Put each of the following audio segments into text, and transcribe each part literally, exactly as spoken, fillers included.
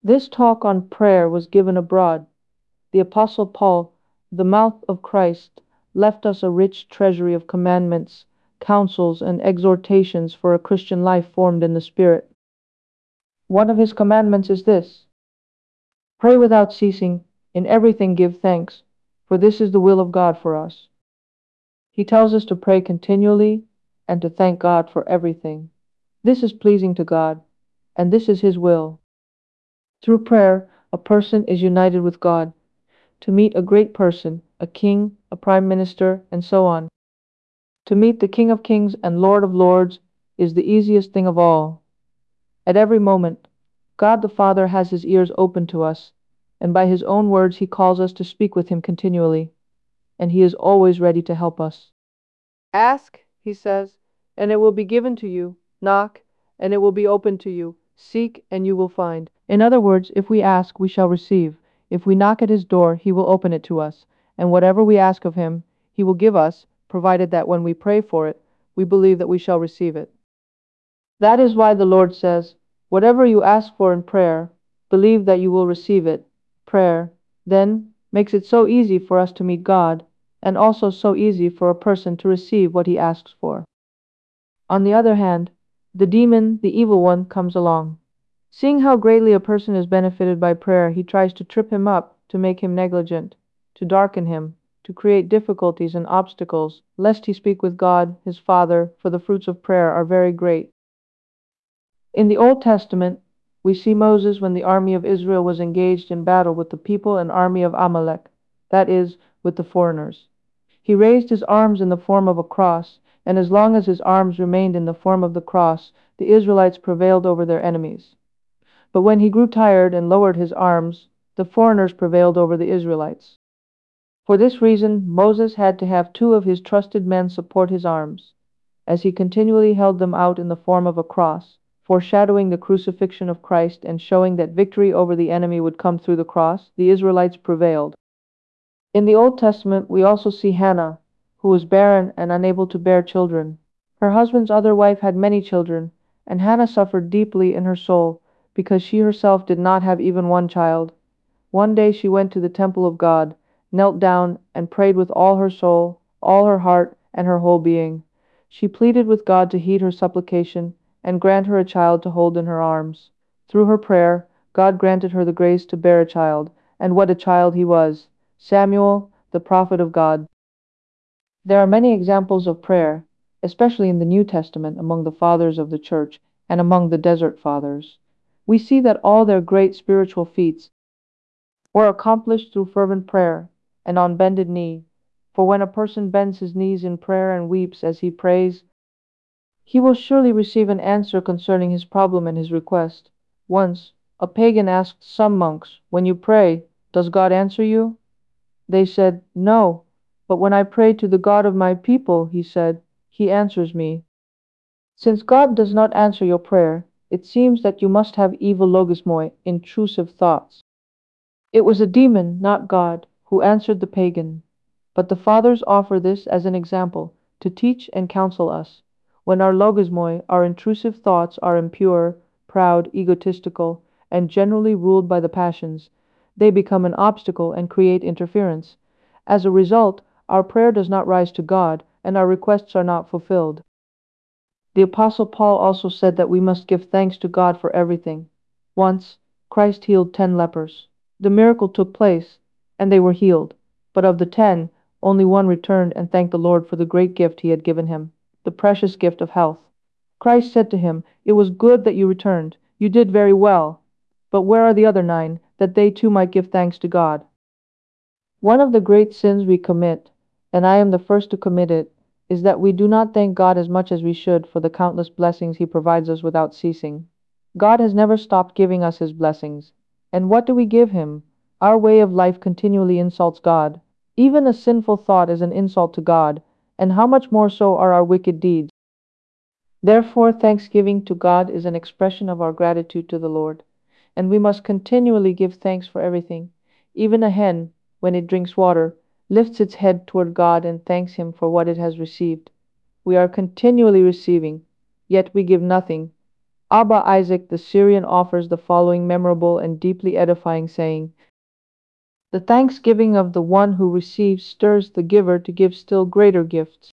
This talk on prayer was given abroad. The Apostle Paul, the mouth of Christ, left us a rich treasury of commandments, counsels, and exhortations for a Christian life formed in the Spirit. One of his commandments is this: pray without ceasing, in everything give thanks, for this is the will of God for us. He tells us to pray continually and to thank God for everything. This is pleasing to God, and this is His will. Through prayer, a person is united with God. To meet a great person, a king, a prime minister, and so on. To meet the King of Kings and Lord of Lords is the easiest thing of all. At every moment, God the Father has His ears open to us, and by His own words He calls us to speak with Him continually, and He is always ready to help us. Ask, He says, and it will be given to you. Knock, and it will be opened to you. Seek, and you will find. In other words, if we ask, we shall receive. If we knock at His door, He will open it to us, and whatever we ask of Him, He will give us, provided that when we pray for it, we believe that we shall receive it. That is why the Lord says, whatever you ask for in prayer, believe that you will receive it. Prayer, then, makes it so easy for us to meet God, and also so easy for a person to receive what he asks for. On the other hand, the demon, the evil one, comes along. Seeing how greatly a person is benefited by prayer, he tries to trip him up, to make him negligent, to darken him, to create difficulties and obstacles, lest he speak with God, his Father, for the fruits of prayer are very great. In the Old Testament, we see Moses when the army of Israel was engaged in battle with the people and army of Amalek, that is, with the foreigners. He raised his arms in the form of a cross, and as long as his arms remained in the form of the cross, the Israelites prevailed over their enemies. But when he grew tired and lowered his arms, the foreigners prevailed over the Israelites. For this reason, Moses had to have two of his trusted men support his arms, as he continually held them out in the form of a cross, foreshadowing the crucifixion of Christ and showing that victory over the enemy would come through the cross. The Israelites prevailed. In the Old Testament, we also see Hannah, who was barren and unable to bear children. Her husband's other wife had many children, and Hannah suffered deeply in her soul because she herself did not have even one child. One day she went to the temple of God, knelt down, and prayed with all her soul, all her heart, and her whole being. She pleaded with God to heed her supplication and grant her a child to hold in her arms. Through her prayer, God granted her the grace to bear a child, and what a child he was! Samuel, the prophet of God. There are many examples of prayer, especially in the New Testament among the fathers of the Church and among the Desert Fathers. We see that all their great spiritual feats were accomplished through fervent prayer and on bended knee. For when a person bends his knees in prayer and weeps as he prays, he will surely receive an answer concerning his problem and his request. Once, a pagan asked some monks, "When you pray, does God answer you?" They said, "No, but when I pray to the God of my people," he said, "He answers me." Since God does not answer your prayer, it seems that you must have evil logismoi, intrusive thoughts. It was a demon, not God, who answered the pagan. But the Fathers offer this as an example, to teach and counsel us. When our logismoi, our intrusive thoughts, are impure, proud, egotistical, and generally ruled by the passions, they become an obstacle and create interference. As a result, our prayer does not rise to God, and our requests are not fulfilled. The Apostle Paul also said that we must give thanks to God for everything. Once, Christ healed ten lepers. The miracle took place, and they were healed. But of the ten, only one returned and thanked the Lord for the great gift he had given him, the precious gift of health. Christ said to him, "It was good that you returned. You did very well. But where are the other nine, that they too might give thanks to God?" One of the great sins we commit, and I am the first to commit it, is that we do not thank God as much as we should for the countless blessings He provides us without ceasing. God has never stopped giving us His blessings. And what do we give Him? Our way of life continually insults God. Even a sinful thought is an insult to God, and how much more so are our wicked deeds. Therefore, thanksgiving to God is an expression of our gratitude to the Lord, and we must continually give thanks for everything. Even a hen, when it drinks water, lifts its head toward God and thanks Him for what it has received. We are continually receiving, yet we give nothing. Abba Isaac the Syrian offers the following memorable and deeply edifying saying: "The thanksgiving of the one who receives stirs the giver to give still greater gifts."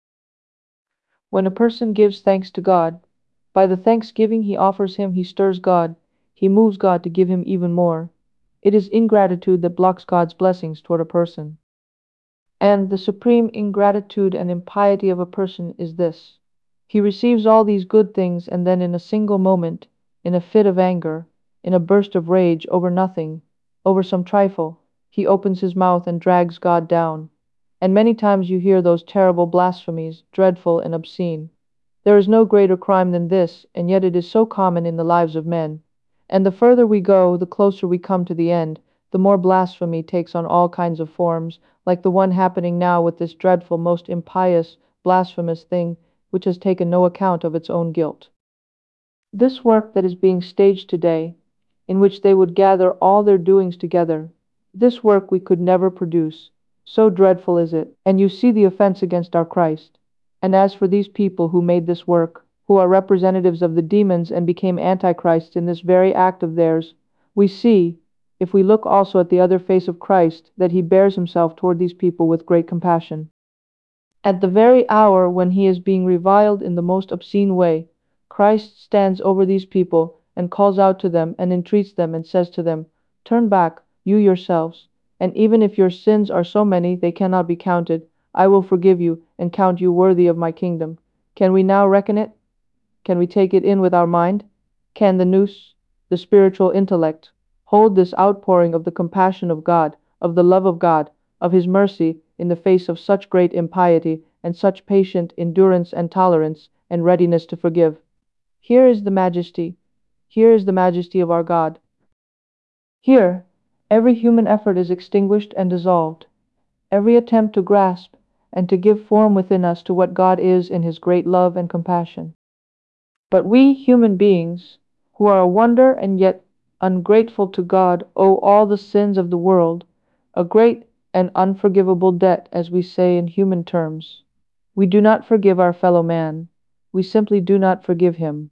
When a person gives thanks to God, by the thanksgiving he offers Him, he stirs God, he moves God to give him even more. It is ingratitude that blocks God's blessings toward a person. And the supreme ingratitude and impiety of a person is this: he receives all these good things, and then in a single moment, in a fit of anger, in a burst of rage over nothing, over some trifle, he opens his mouth and drags God down. And many times you hear those terrible blasphemies, dreadful and obscene. There is no greater crime than this, and yet it is so common in the lives of men. And the further we go, the closer we come to the end, the more blasphemy takes on all kinds of forms, like the one happening now with this dreadful, most impious, blasphemous thing, which has taken no account of its own guilt. This work that is being staged today, in which they would gather all their doings together, this work we could never produce, so dreadful is it, and you see the offense against our Christ. And as for these people who made this work, who are representatives of the demons and became antichrists in this very act of theirs, we see, if we look also at the other face of Christ, that He bears Himself toward these people with great compassion. At the very hour when He is being reviled in the most obscene way, Christ stands over these people and calls out to them and entreats them and says to them, "Turn back, you yourselves, and even if your sins are so many they cannot be counted, I will forgive you and count you worthy of my kingdom." Can we now reckon it? Can we take it in with our mind? Can the nous, the spiritual intellect, hold this outpouring of the compassion of God, of the love of God, of His mercy, in the face of such great impiety and such patient endurance and tolerance and readiness to forgive? Here is the majesty, here is the majesty of our God. Here, every human effort is extinguished and dissolved, every attempt to grasp and to give form within us to what God is in His great love and compassion. But we human beings, who are a wonder and yet ungrateful to God, owe all the sins of the world, a great and unforgivable debt, as we say in human terms. We do not forgive our fellow man, we simply do not forgive him.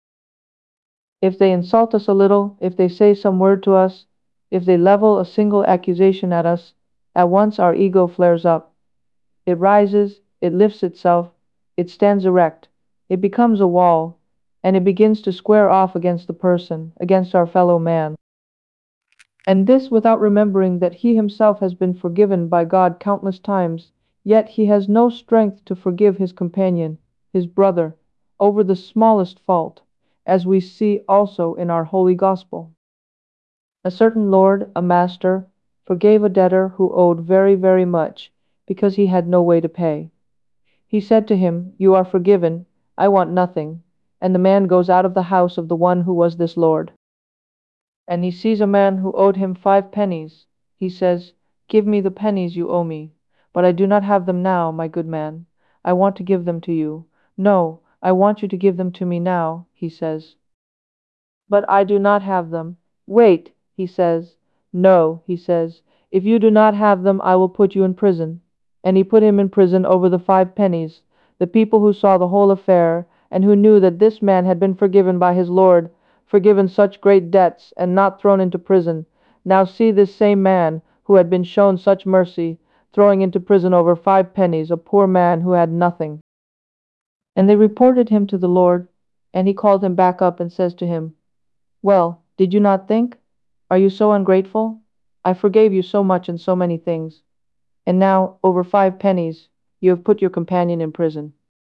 If they insult us a little, if they say some word to us, if they level a single accusation at us, at once our ego flares up. It rises, it lifts itself, it stands erect, it becomes a wall, and it begins to square off against the person, against our fellow man. And this without remembering that he himself has been forgiven by God countless times, yet he has no strength to forgive his companion, his brother, over the smallest fault, as we see also in our holy gospel. A certain lord, a master, forgave a debtor who owed very, very much, because he had no way to pay. He said to him, "You are forgiven, I want nothing," and the man goes out of the house of the one who was this lord. And he sees a man who owed him five pennies. He says, "Give me the pennies you owe me." "But I do not have them now, my good man. I want to give them to you." "No, I want you to give them to me now," he says. "But I do not have them." "Wait," he says. "No," he says. "If you do not have them, I will put you in prison." And he put him in prison over the five pennies. The people who saw the whole affair, and who knew that this man had been forgiven by his Lord, forgiven such great debts, and not thrown into prison, now see this same man, who had been shown such mercy, throwing into prison over five pennies a poor man who had nothing. And they reported him to the Lord, and he called him back up and says to him, "Well, did you not think? Are you so ungrateful? I forgave you so much in so many things. And now, over five pennies, you have put your companion in prison.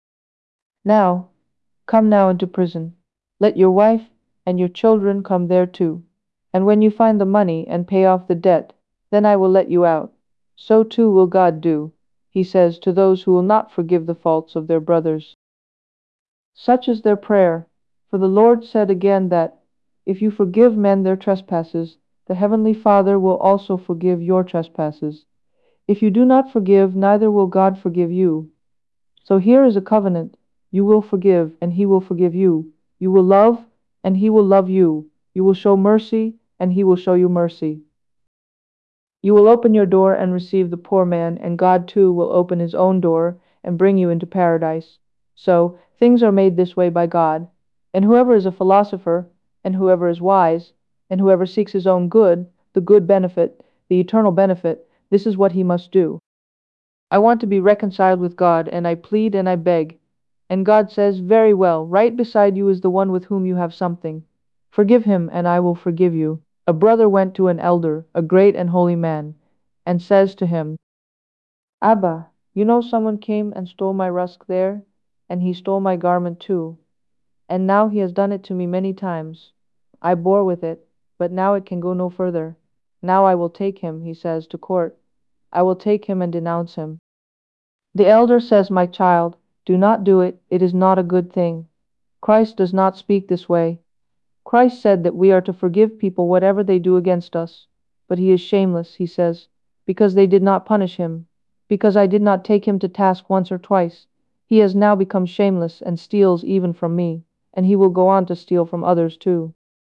Now, come now into prison. Let your wife and your children come there too. And when you find the money and pay off the debt, then I will let you out. So too will God do," he says, "to those who will not forgive the faults of their brothers." Such is their prayer, for the Lord said again that, "If you forgive men their trespasses, the Heavenly Father will also forgive your trespasses. If you do not forgive, neither will God forgive you." So here is a covenant. You will forgive, and He will forgive you. You will love, and He will love you. You will show mercy, and He will show you mercy. You will open your door and receive the poor man, and God too will open His own door and bring you into paradise. So, things are made this way by God. And whoever is a philosopher, and whoever is wise, and whoever seeks his own good, the good benefit, the eternal benefit, this is what he must do. I want to be reconciled with God, and I plead and I beg. And God says, very well, right beside you is the one with whom you have something. Forgive him, and I will forgive you. A brother went to an elder, a great and holy man, and says to him, Abba, you know someone came and stole my rusk there, and he stole my garment too. And now he has done it to me many times. I bore with it, but now it can go no further. Now I will take him, he says, to court. I will take him and denounce him. The elder says, my child, do not do it, it is not a good thing. Christ does not speak this way. Christ said that we are to forgive people whatever they do against us. But he is shameless, he says, because they did not punish him, because I did not take him to task once or twice. He has now become shameless and steals even from me, and he will go on to steal from others too.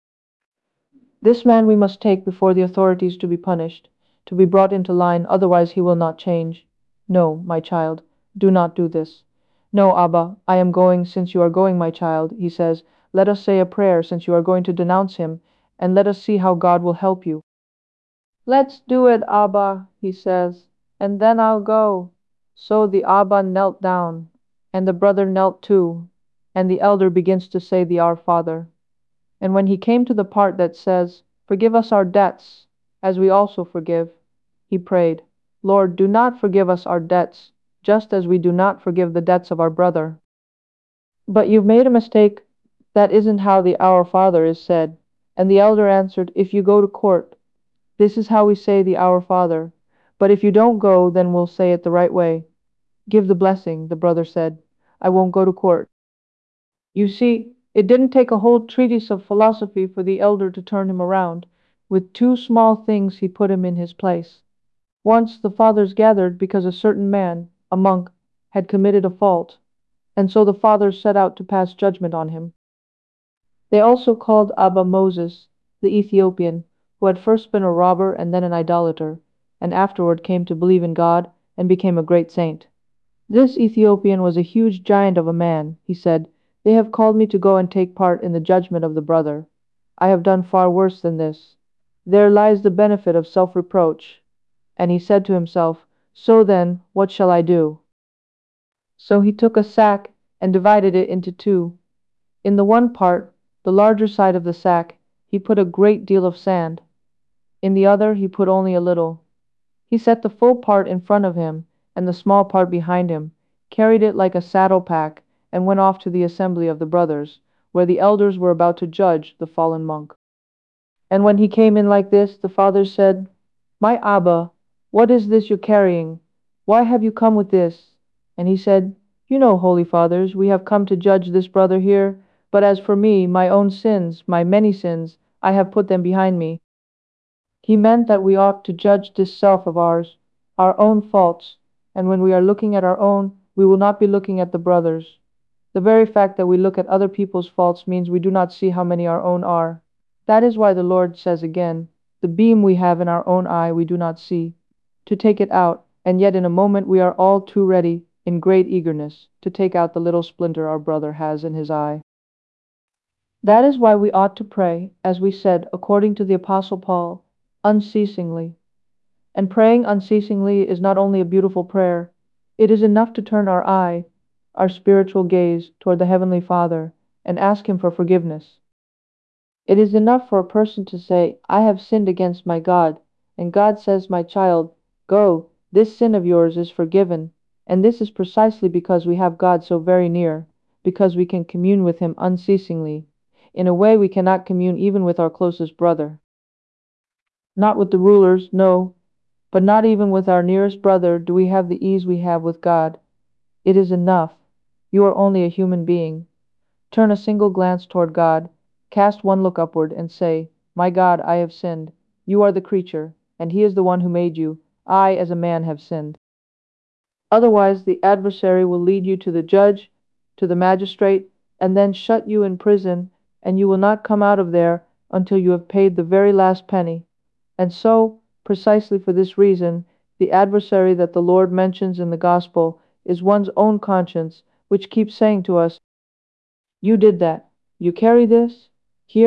This man we must take before the authorities to be punished, to be brought into line, otherwise he will not change. No, my child, do not do this. No, Abba, I am going since you are going, my child, he says. Let us say a prayer since you are going to denounce him, and let us see how God will help you. Let's do it, Abba, he says, and then I'll go. So the Abba knelt down, and the brother knelt too, and the elder begins to say the Our Father. And when he came to the part that says, Forgive us our debts, as we also forgive, he prayed, Lord, do not forgive us our debts, just as we do not forgive the debts of our brother. But you've made a mistake. That isn't how the Our Father is said. And the elder answered, If you go to court, this is how we say the Our Father. But if you don't go, then we'll say it the right way. Give the blessing, the brother said. I won't go to court. You see, it didn't take a whole treatise of philosophy for the elder to turn him around. With two small things he put him in his place. Once the fathers gathered because a certain man, a monk, had committed a fault, and so the fathers set out to pass judgment on him. They also called Abba Moses, the Ethiopian, who had first been a robber and then an idolater, and afterward came to believe in God and became a great saint. This Ethiopian was a huge giant of a man. He said, They have called me to go and take part in the judgment of the brother. I have done far worse than this. There lies the benefit of self-reproach. And he said to himself, So then, what shall I do? So he took a sack and divided it into two. In the one part, the larger side of the sack, he put a great deal of sand. In the other he put only a little. He set the full part in front of him, and the small part behind him, carried it like a saddle-pack, and went off to the assembly of the brothers, where the elders were about to judge the fallen monk. And when he came in like this, the fathers said, My Abba, what is this you're carrying? Why have you come with this? And he said, You know, holy fathers, we have come to judge this brother here, but as for me, my own sins, my many sins, I have put them behind me. He meant that we ought to judge this self of ours, our own faults, and when we are looking at our own, we will not be looking at the brothers. The very fact that we look at other people's faults means we do not see how many our own are. That is why the Lord says again, the beam we have in our own eye we do not see, to take it out, and yet in a moment we are all too ready, in great eagerness, to take out the little splinter our brother has in his eye. That is why we ought to pray, as we said, according to the Apostle Paul, unceasingly. And praying unceasingly is not only a beautiful prayer, it is enough to turn our eye, our spiritual gaze, toward the Heavenly Father, and ask Him for forgiveness. It is enough for a person to say, I have sinned against my God, and God says, My child, go, this sin of yours is forgiven, and this is precisely because we have God so very near, because we can commune with Him unceasingly. In a way we cannot commune even with our closest brother. Not with the rulers, no, but not even with our nearest brother do we have the ease we have with God. It is enough. You are only a human being. Turn a single glance toward God, cast one look upward, and say, My God, I have sinned. You are the creature, and He is the one who made you. I, as a man, have sinned. Otherwise, the adversary will lead you to the judge, to the magistrate, and then shut you in prison, and you will not come out of there until you have paid the very last penny. And so, precisely for this reason, the adversary that the Lord mentions in the Gospel is one's own conscience, which keeps saying to us, You did that. You carry this? Here?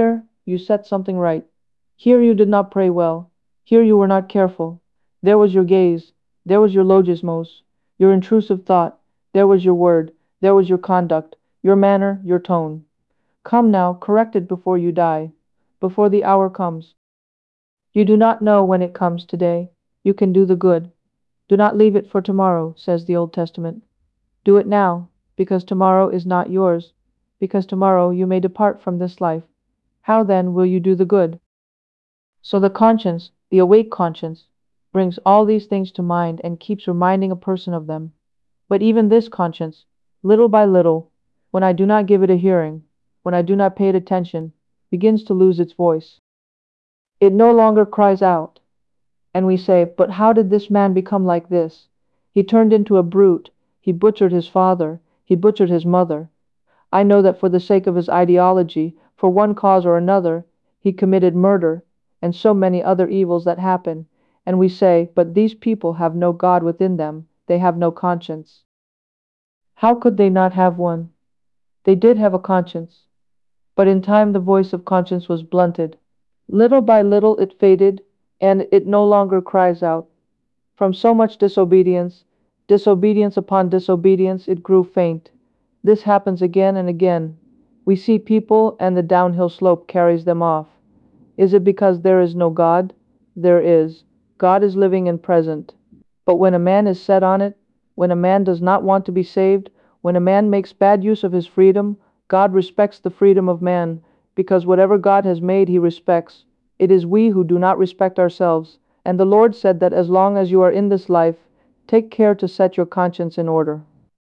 you set something right. Here you did not pray well. Here you were not careful. There was your gaze. There was your logismos, your intrusive thought. There was your word. There was your conduct, your manner, your tone. Come now, correct it before you die, before the hour comes. You do not know when it comes today. You can do the good. Do not leave it for tomorrow, says the Old Testament. Do it now, because tomorrow is not yours, because tomorrow you may depart from this life. How then will you do the good? So the conscience, the awake conscience, brings all these things to mind and keeps reminding a person of them. But even this conscience, little by little, when I do not give it a hearing, when I do not pay it attention, begins to lose its voice. It no longer cries out, and we say, "But how did this man become like this? He turned into a brute, he butchered his father, he butchered his mother. I know that for the sake of his ideology, for one cause or another, he committed murder, and so many other evils that happen." And we say, "But these people have no God within them, they have no conscience." How could they not have one? They did have a conscience, but in time the voice of conscience was blunted. Little by little it faded, and it no longer cries out. From so much disobedience, disobedience upon disobedience, it grew faint. This happens again and again. We see people, and the downhill slope carries them off. Is it because there is no God? There is. God is living and present. But when a man is set on it, when a man does not want to be saved, when a man makes bad use of his freedom, God respects the freedom of man, because whatever God has made he respects. It is we who do not respect ourselves, and the Lord said that as long as you are in this life, take care to set your conscience in order.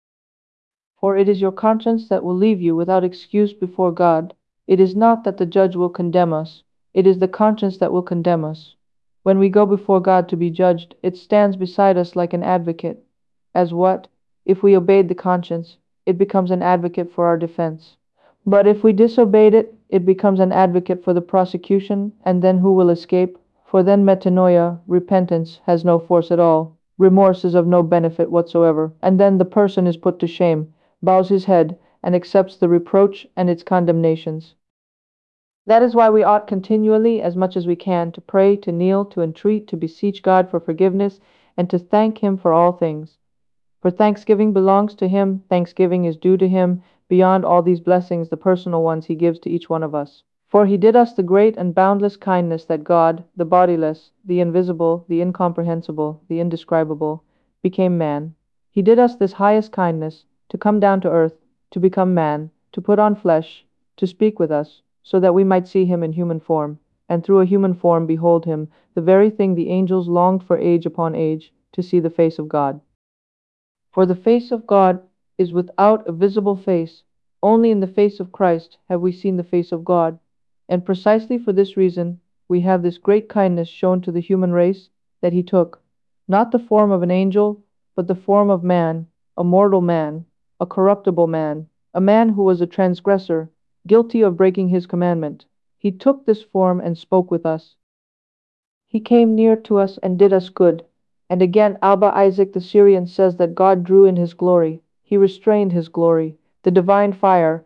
For it is your conscience that will leave you without excuse before God. It is not that the judge will condemn us, it is the conscience that will condemn us. When we go before God to be judged, it stands beside us like an advocate. As what? If we obeyed the conscience, it becomes an advocate for our defense. But if we disobeyed it, it becomes an advocate for the prosecution, and then who will escape? For then metanoia, repentance, has no force at all. Remorse is of no benefit whatsoever, and then the person is put to shame, bows his head, and accepts the reproach and its condemnations. That is why we ought continually, as much as we can, to pray, to kneel, to entreat, to beseech God for forgiveness, and to thank Him for all things. For thanksgiving belongs to Him, thanksgiving is due to Him, beyond all these blessings, the personal ones He gives to each one of us. For He did us the great and boundless kindness that God, the bodiless, the invisible, the incomprehensible, the indescribable, became man. He did us this highest kindness, to come down to earth, to become man, to put on flesh, to speak with us, so that we might see Him in human form, and through a human form behold Him, the very thing the angels longed for age upon age, to see the face of God. For the face of God is without a visible face. Only in the face of Christ have we seen the face of God. And precisely for this reason we have this great kindness shown to the human race, that He took, not the form of an angel, but the form of man, a mortal man, a corruptible man, a man who was a transgressor, guilty of breaking His commandment. He took this form and spoke with us. He came near to us and did us good. And again Abba Isaac the Syrian says that God drew in His glory. He restrained His glory, the divine fire.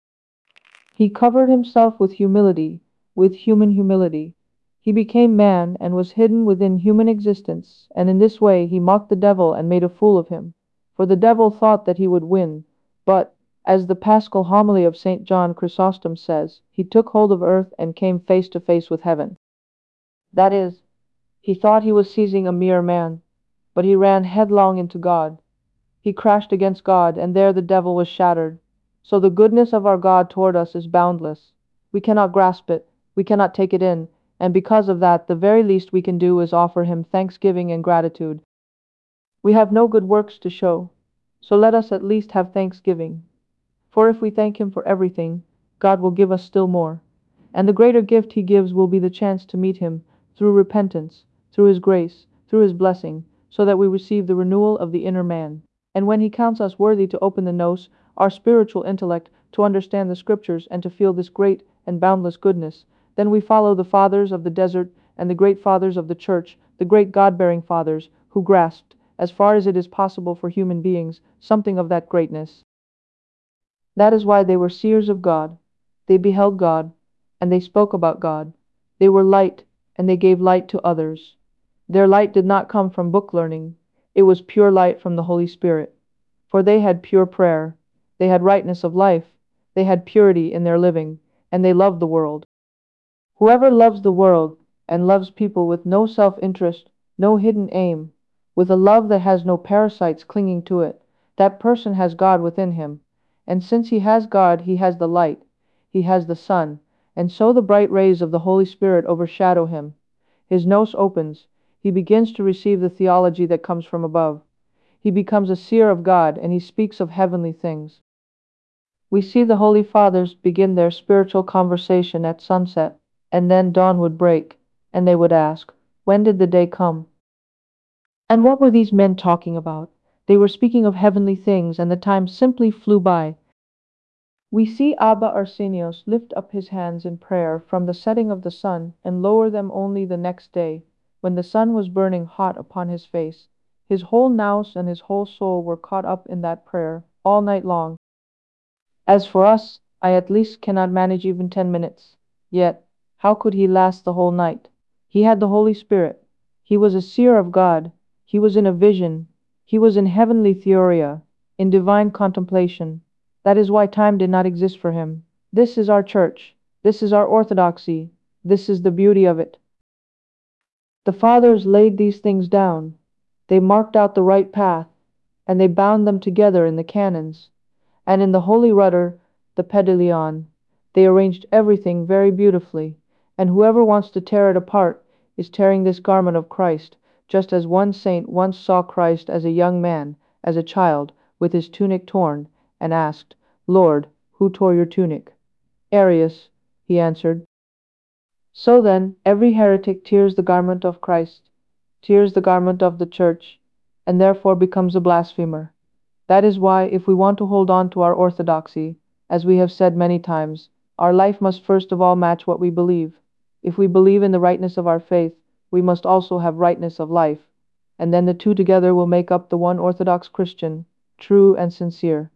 He covered Himself with humility, with human humility. He became man and was hidden within human existence, and in this way He mocked the devil and made a fool of him. For the devil thought that he would win, but, as the Paschal homily of Saint John Chrysostom says, he took hold of earth and came face to face with heaven. That is, he thought he was seizing a mere man, but he ran headlong into God. He crashed against God, and there the devil was shattered. So the goodness of our God toward us is boundless. We cannot grasp it, we cannot take it in, and because of that, the very least we can do is offer Him thanksgiving and gratitude. We have no good works to show, so let us at least have thanksgiving. For if we thank Him for everything, God will give us still more, and the greater gift He gives will be the chance to meet Him through repentance, through His grace, through His blessing, so that we receive the renewal of the inner man. And when He counts us worthy to open the nous, our spiritual intellect, to understand the Scriptures and to feel this great and boundless goodness, then we follow the fathers of the desert and the great fathers of the church, the great God-bearing fathers, who grasped, as far as it is possible for human beings, something of that greatness. That is why they were seers of God. They beheld God. and they spoke about God. They were light, and they gave light to others. Their light did not come from book learning, it was pure light from the Holy Spirit. For they had pure prayer, they had rightness of life, they had purity in their living, and they loved the world. Whoever loves the world, and loves people with no self-interest, no hidden aim, with a love that has no parasites clinging to it, that person has God within him. And since he has God, he has the light, he has the sun, and so the bright rays of the Holy Spirit overshadow him. His nose opens, he begins to receive the theology that comes from above. He becomes a seer of God, and he speaks of heavenly things. We see the Holy Fathers begin their spiritual conversation at sunset, and then dawn would break, and they would ask, when did the day come? And what were these men talking about? They were speaking of heavenly things, and the time simply flew by. We see Abba Arsenios lift up his hands in prayer from the setting of the sun, and lower them only the next day, when the sun was burning hot upon his face. His whole nous and his whole soul were caught up in that prayer, all night long. As for us, I at least cannot manage even ten minutes. Yet, how could he last the whole night? He had the Holy Spirit. He was a seer of God. He was in a vision. He was in heavenly theoria, in divine contemplation. That is why time did not exist for him. This is our church. This is our orthodoxy. This is the beauty of it. The fathers laid these things down. They marked out the right path, and they bound them together in the canons. And in the Holy Rudder, the Pedilion, they arranged everything very beautifully, and whoever wants to tear it apart is tearing this garment of Christ, just as one saint once saw Christ as a young man, as a child, with his tunic torn, and asked, Lord, who tore your tunic? Arius, he answered. So then, every heretic tears the garment of Christ, tears the garment of the Church, and therefore becomes a blasphemer. That is why, if we want to hold on to our orthodoxy, as we have said many times, our life must first of all match what we believe. If we believe in the rightness of our faith, we must also have rightness of life, and then the two together will make up the one orthodox Christian, true and sincere.